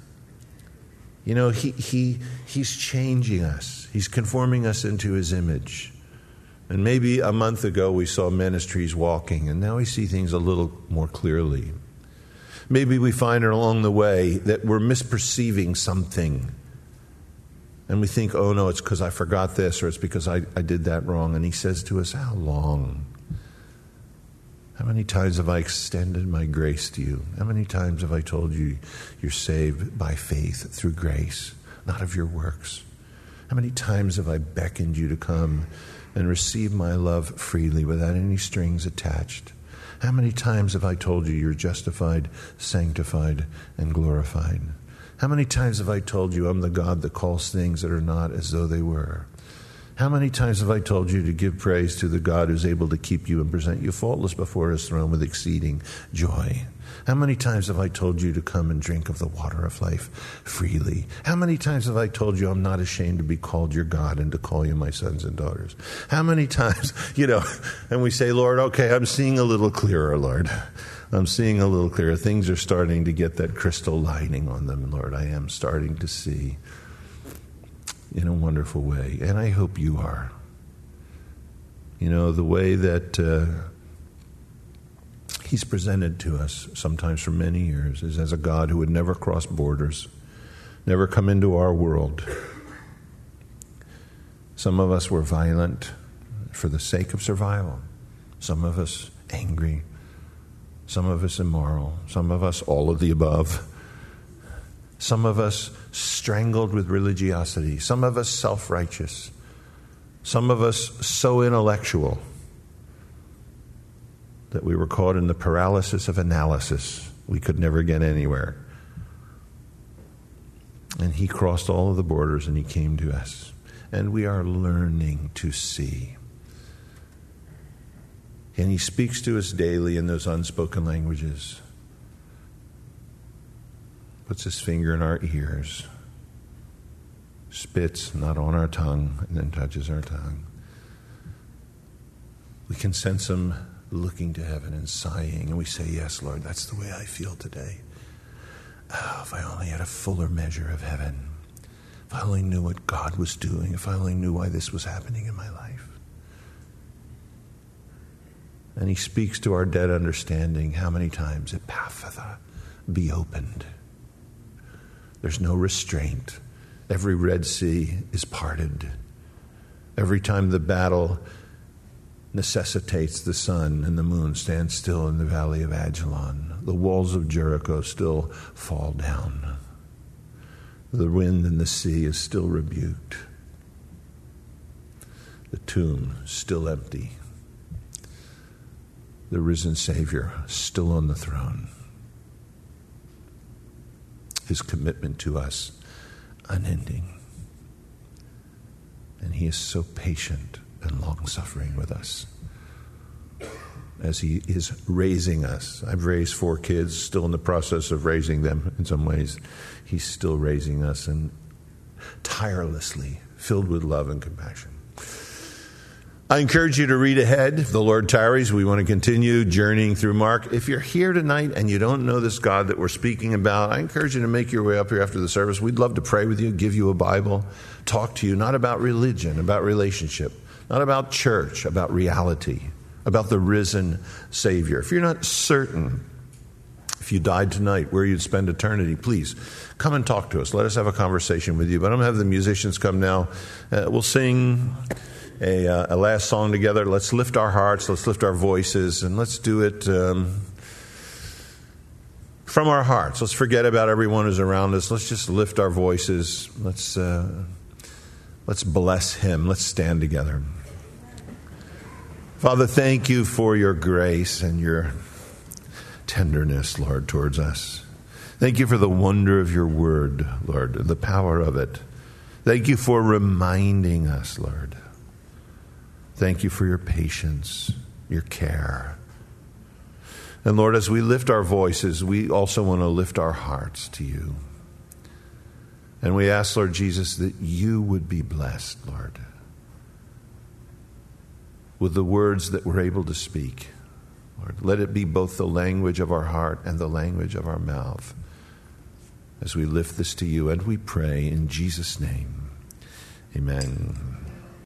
He's changing us. He's conforming us into his image. And maybe a month ago we saw men as trees walking, and now we see things a little more clearly. Maybe we find along the way that we're misperceiving something. And we think, oh no, it's because I forgot this, or it's because I did that wrong. And he says to us, how long? How many times have I extended my grace to you? How many times have I told you you're saved by faith through grace, not of your works? How many times have I beckoned you to come and receive my love freely without any strings attached? How many times have I told you you're justified, sanctified, and glorified? How many times have I told you I'm the God that calls things that are not as though they were? How many times have I told you to give praise to the God who's able to keep you and present you faultless before his throne with exceeding joy? How many times have I told you to come and drink of the water of life freely? How many times have I told you I'm not ashamed to be called your God and to call you my sons and daughters? How many times, and we say, Lord, okay, I'm seeing a little clearer, Lord. I'm seeing a little clearer. Things are starting to get that crystal lining on them, Lord. I am starting to see in a wonderful way. And I hope you are. The way that he's presented to us, sometimes for many years, is as a God who would never cross borders, never come into our world. Some of us were violent for the sake of survival. Some of us angry. Some of us immoral. Some of us all of the above. Some of us strangled with religiosity. Some of us self-righteous. Some of us so intellectual that we were caught in the paralysis of analysis. We could never get anywhere. And he crossed all of the borders and he came to us. And we are learning to see. And he speaks to us daily in those unspoken languages. Puts his finger in our ears. Spits not on our tongue and then touches our tongue. We can sense him looking to heaven and sighing, and we say, yes, Lord, that's the way I feel today. Oh, if I only had a fuller measure of heaven. If I only knew what God was doing. If I only knew why this was happening in my life. And he speaks to our dead understanding. How many times? Epaphatha, be opened. There's no restraint. Every Red Sea is parted. Every time the battle necessitates the sun and the moon stand still in the valley of Ajalon. The walls of Jericho still fall down. The wind and the sea is still rebuked. The tomb still empty. The risen Savior still on the throne. his commitment to us unending. And he is so patient and long-suffering with us as he is raising us. I've raised 4 kids, still in the process of raising them in some ways. He's still raising us, and tirelessly filled with love and compassion. I encourage you to read ahead. If the Lord tarries, we want to continue journeying through Mark. If you're here tonight and you don't know this God that we're speaking about, I encourage you to make your way up here after the service. We'd love to pray with you, give you a Bible, talk to you, not about religion, about relationship, not about church, about reality, about the risen Savior. If you're not certain, if you died tonight, where you'd spend eternity, please come and talk to us. Let us have a conversation with you. But I'm going to have the musicians come now. We'll sing a last song together. Let's lift our hearts, let's lift our voices, and let's do it from our hearts. Let's forget about everyone who's around us. Let's just lift our voices. Let's bless him. Let's stand together. Father, thank you for your grace and your tenderness, Lord, towards us. Thank you for the wonder of your word, Lord, the power of it. Thank you for reminding us, Lord. Thank you for your patience, your care. And Lord, as we lift our voices, we also want to lift our hearts to you. And we ask, Lord Jesus, that you would be blessed, Lord, with the words that we're able to speak. Lord, let it be both the language of our heart and the language of our mouth as we lift this to you. And we pray in Jesus' name. Amen.